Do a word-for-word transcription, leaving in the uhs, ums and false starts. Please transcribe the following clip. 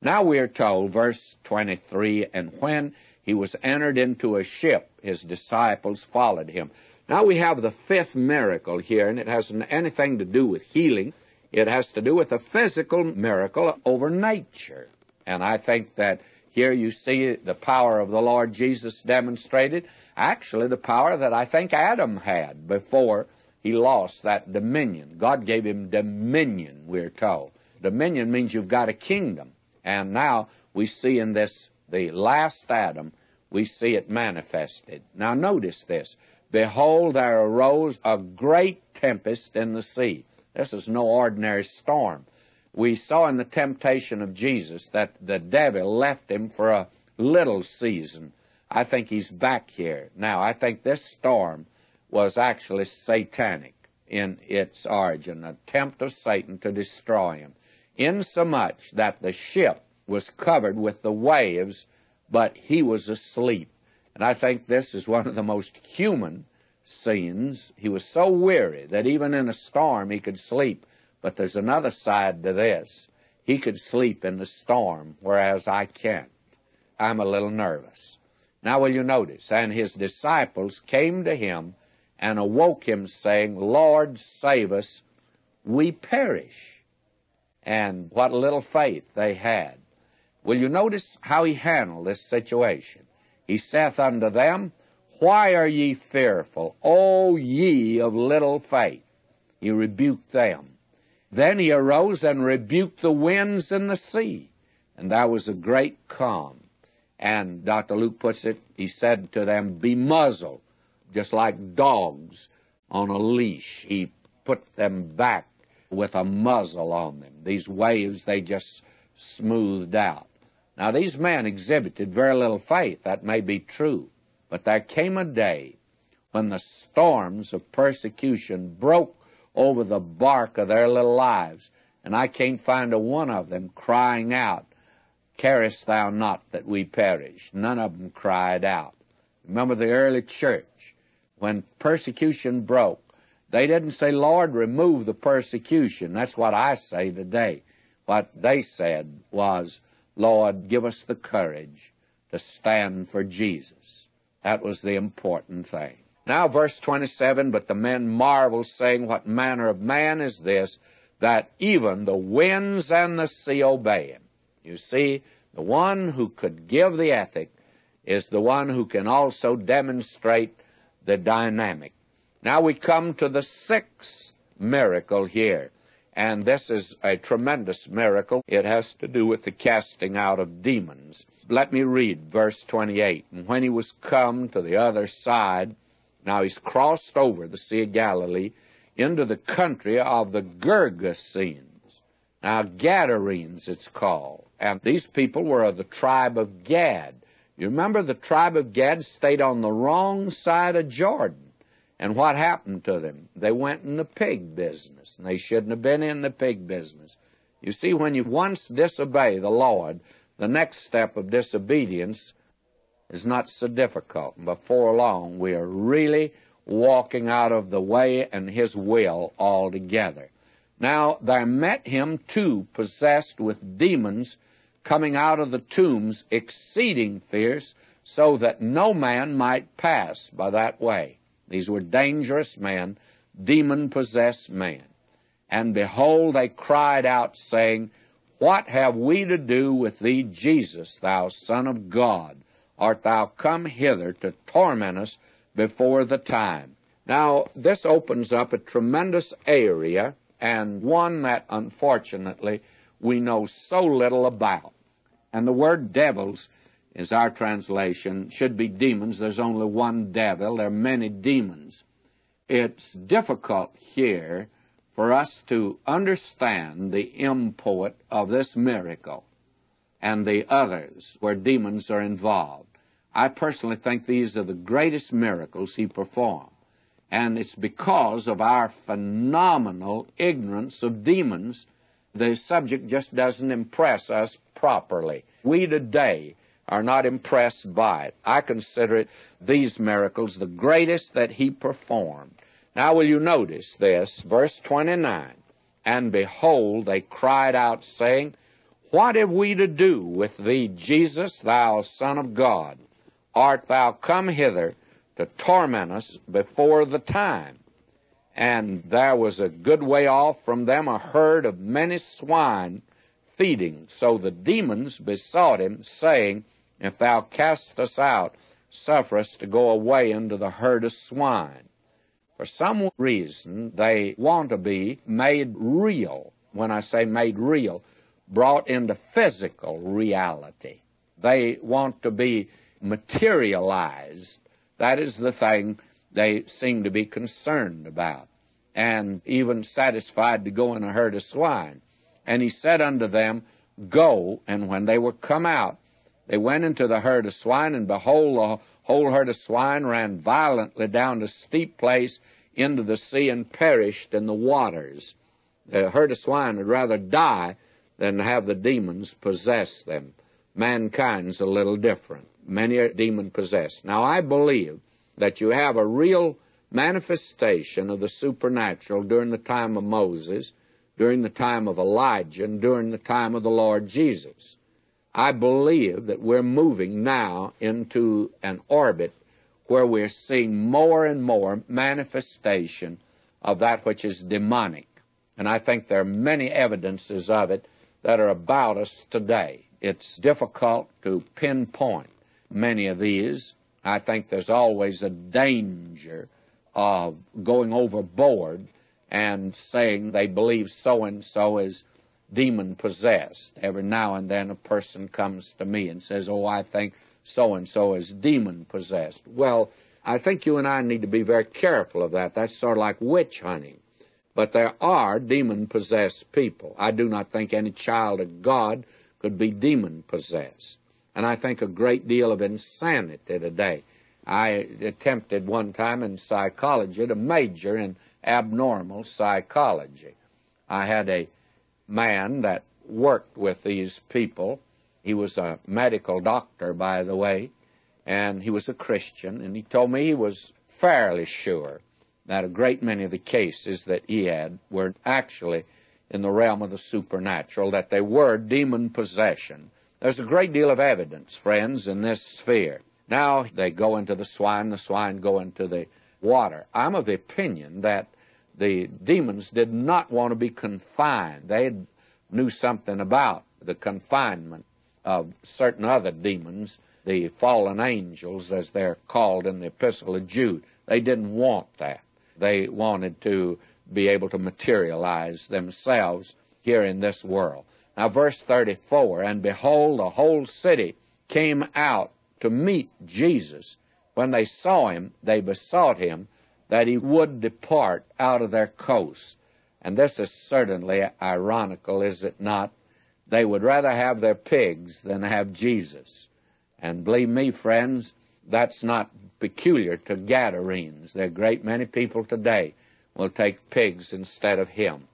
Now we are told, verse twenty-three, and when he was entered into a ship, his disciples followed him. Now we have the fifth miracle here, and it hasn't anything to do with healing. It has to do with a physical miracle over nature. And I think that here you see the power of the Lord Jesus demonstrated, actually the power that I think Adam had before he lost that dominion. God gave him dominion, we're told. Dominion means you've got a kingdom. And now we see in this, the last Adam, we see it manifested. Now notice this. Behold, there arose a great tempest in the sea. This is no ordinary storm. We saw in the temptation of Jesus that the devil left him for a little season. I think he's back here. Now, I think this storm was actually satanic in its origin, an attempt of Satan to destroy him, insomuch that the ship was covered with the waves, but he was asleep. And I think this is one of the most human scenes. He was so weary that even in a storm he could sleep. But there's another side to this. He could sleep in the storm, whereas I can't. I'm a little nervous. Now will you notice, and his disciples came to him and awoke him, saying, Lord, save us, we perish. And what little faith they had. Will you notice how he handled this situation? He saith unto them, Why are ye fearful, O ye of little faith? He rebuked them. Then he arose and rebuked the winds and the sea, and there was a great calm. And Doctor Luke puts it, he said to them, Be muzzled, just like dogs on a leash. He put them back with a muzzle on them. These waves, they just smoothed out. Now, these men exhibited very little faith. That may be true. But there came a day when the storms of persecution broke over the bark of their little lives, and I can't find a one of them crying out, Carest thou not that we perish? None of them cried out. Remember the early church, when persecution broke, they didn't say, Lord, remove the persecution. That's what I say today. What they said was, Lord, give us the courage to stand for Jesus. That was the important thing. Now, verse twenty-seven, But the men marveled, saying, What manner of man is this, that even the winds and the sea obey him? You see, the one who could give the ethic is the one who can also demonstrate the dynamic. Now we come to the sixth miracle here, and this is a tremendous miracle. It has to do with the casting out of demons. Let me read verse twenty-eight. And when he was come to the other side, now he's crossed over the Sea of Galilee into the country of the Gergesenes. Now, Gadarenes it's called. And these people were of the tribe of Gad. You remember the tribe of Gad stayed on the wrong side of Jordan. And what happened to them? They went in the pig business, and they shouldn't have been in the pig business. You see, when you once disobey the Lord, the next step of disobedience is not so difficult. And before long, we are really walking out of the way and his will altogether. Now, there met him two possessed with demons, coming out of the tombs, exceeding fierce, so that no man might pass by that way. These were dangerous men, demon-possessed men. And behold, they cried out, saying, What have we to do with thee, Jesus, thou Son of God? Art thou come hither to torment us before the time? Now, this opens up a tremendous area, and one that, unfortunately, we know so little about. And the word devils is our translation, should be demons. There's only one devil. There are many demons. It's difficult here for us to understand the import of this miracle and the others where demons are involved. I personally think these are the greatest miracles he performed. And it's because of our phenomenal ignorance of demons, the subject just doesn't impress us properly. We today are not impressed by it. I consider it, these miracles, the greatest that he performed. Now will you notice this, verse twenty-nine, And behold, they cried out, saying, What have we to do with thee, Jesus, thou Son of God? Art thou come hither to torment us before the time? And there was a good way off from them a herd of many swine feeding. So the demons besought him, saying, If thou cast us out, suffer us to go away into the herd of swine. For some reason, they want to be made real. When I say made real, brought into physical reality. They want to be materialized. That is the thing they seem to be concerned about, and even satisfied to go in a herd of swine. And he said unto them, Go. And when they were come out, they went into the herd of swine, and behold, the whole herd of swine ran violently down a steep place into the sea and perished in the waters. The herd of swine would rather die than have the demons possess them. Mankind's a little different. Many are demon-possessed. Now, I believe that you have a real manifestation of the supernatural during the time of Moses, during the time of Elijah, and during the time of the Lord Jesus. I believe that we're moving now into an orbit where we're seeing more and more manifestation of that which is demonic. And I think there are many evidences of it that are about us today. It's difficult to pinpoint many of these. I think there's always a danger of going overboard and saying they believe so-and-so is demon-possessed. Every now and then a person comes to me and says, oh, I think so-and-so is demon-possessed. Well, I think you and I need to be very careful of that. That's sort of like witch hunting. But there are demon-possessed people. I do not think any child of God could be demon-possessed. And I think a great deal of insanity today. I attempted one time in psychology to major in abnormal psychology. I had a man that worked with these people. He was a medical doctor, by the way, and he was a Christian, and he told me he was fairly sure that a great many of the cases that he had were actually in the realm of the supernatural, that they were demon possession. There's a great deal of evidence, friends, in this sphere. Now they go into the swine, the swine go into the water. I'm of the opinion that the demons did not want to be confined. They knew something about the confinement of certain other demons, the fallen angels, as they're called in the Epistle of Jude. They didn't want that. They wanted to be able to materialize themselves here in this world. Now, verse thirty-four, and behold, the whole city came out to meet Jesus. When they saw him, they besought him that he would depart out of their coast. And this is certainly ironical, is it not? They would rather have their pigs than have Jesus. And believe me, friends, that's not peculiar to Gadarenes. There are a great many people today will take pigs instead of him.